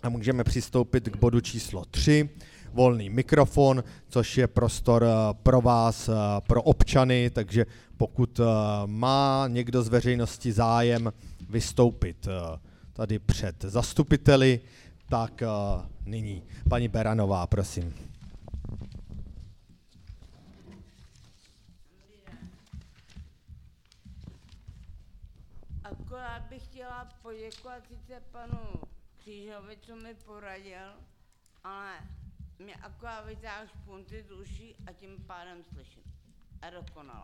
můžeme přistoupit k bodu číslo 3, volný mikrofon, což je prostor pro vás, pro občany, takže pokud má někdo z veřejnosti zájem vystoupit tady před zastupiteli, tak nyní. Paní Beranová, prosím. Akorát bych chtěla poděkovat sice panu Křížovi, co mi poradil, ale mě akorát vytáhl špunty z uší a tím pádem slyším. A dokonale.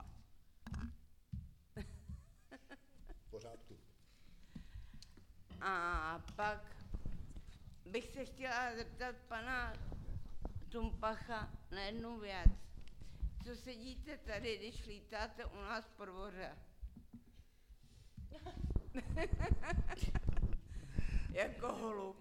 V pořádku. A pak bych se chtěla zeptat pana Tumpacha na jednu věc. Co sedíte tady, když lítáte u nás po dvoře? Jako holub.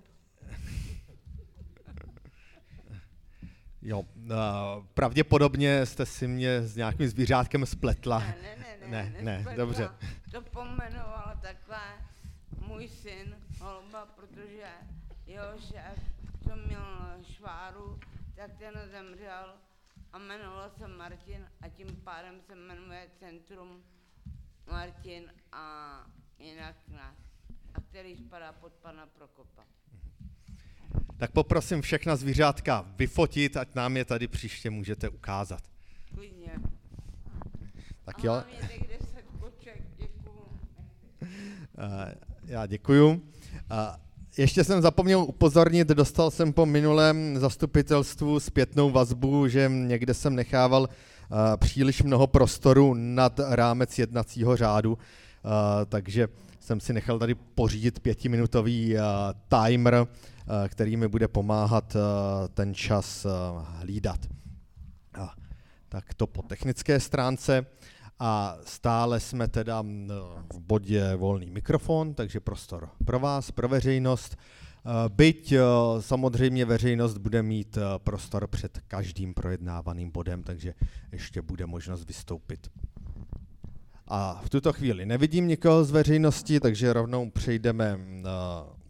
Jo, pravděpodobně jste si mě s nějakým zvířátkem spletla. Ne, dobře. To pomenoval takhle můj syn, holuba, protože jeho šéf, co měl šváru, tak ten zemřel a jmenoval se Martin a tím pádem se jmenuje Centrum Martin a jinak nás, a který spadá pod pana Prokopa. Tak poprosím všechna zvířátka vyfotit, ať nám je tady příště můžete ukázat. Klidně. Tak jo. A hlavně těch 10 koček, děkuju. Já děkuju. Ještě jsem zapomněl upozornit, dostal jsem po minulém zastupitelstvu zpětnou vazbu, že někde jsem nechával příliš mnoho prostoru nad rámec jednacího řádu, takže jsem si nechal tady pořídit 5minutový timer, který mi bude pomáhat ten čas hlídat. Tak to po technické stránce. A stále jsme teda v bodě volný mikrofon, takže prostor pro vás, pro veřejnost. Byť samozřejmě veřejnost bude mít prostor před každým projednávaným bodem, takže ještě bude možnost vystoupit. A v tuto chvíli nevidím nikoho z veřejnosti, takže rovnou přejdeme